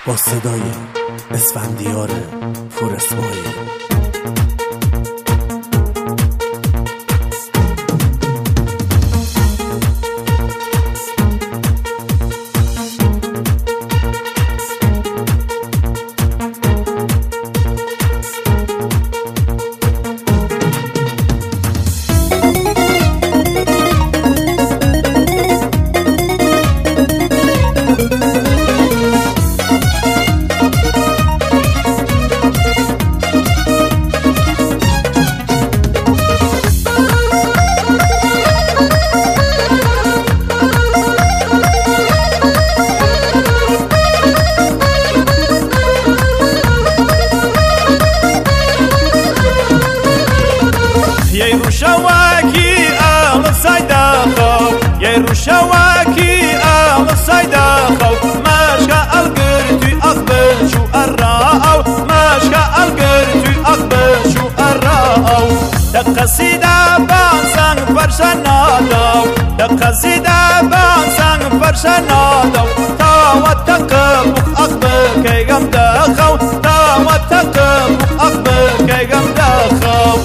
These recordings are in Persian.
با صدای اسفندیار پور اسماعیل. شواكي أغلى صيداخو يا شواكي أغلى صيداخو ماشكا القرتي أقبل شو الراو ماشكا القرتي أقبل شو الراو تقصيدا بانسان فرشنادو تقصيدا بانسان فرشنادو تاوى تقبق أقبل كي قم داخو تاوى تقبق أقبل كي قم داخو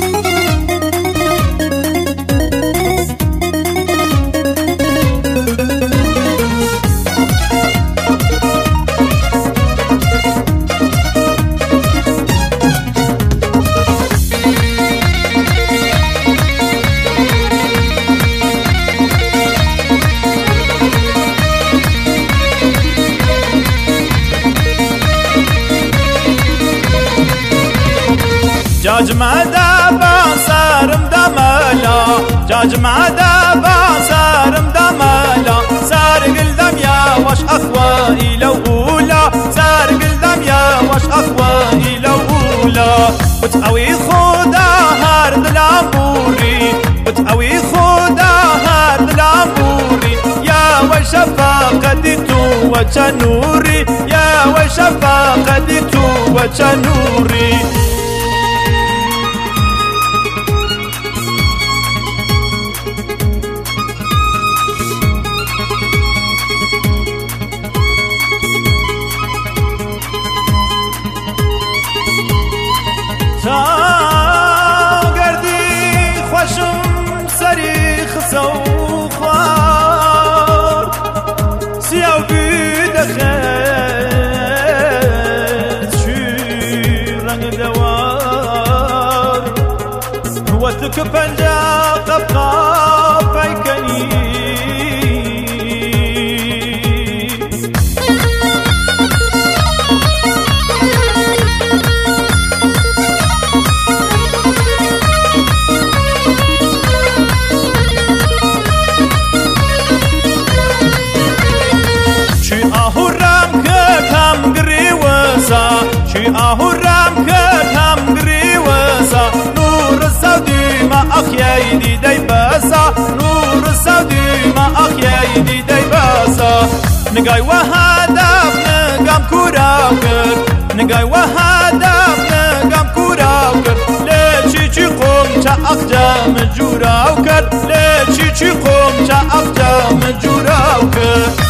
جاج معدا بانسارم دمالا جاج معدا بانسارم دمالا سار قلدم يا وش أخوائي لولا سار قلدم يا وش أخوائي لولا وتقوي خودا هارد العموري وتقوي خودا هارد العموري يا وشفاقتي تو وجنوري يا وشفاقتي تو وجنوري گردی خوشم سری خسو خوار سیاو بیده خیت شی رنگ دوار وتک پنجا قبقا پیکنی أهرام كرهم قريوسا نور السودي ما أخيايدي داي باسا نور السودي ما أخيايدي داي باسا نقاي وهدف نقام كوراوكر نقاي وهدف نقام كوراوكر ليشي چي قوم چا أخجام جوراوكر ليشي چي قوم چا أخجام جوراوكر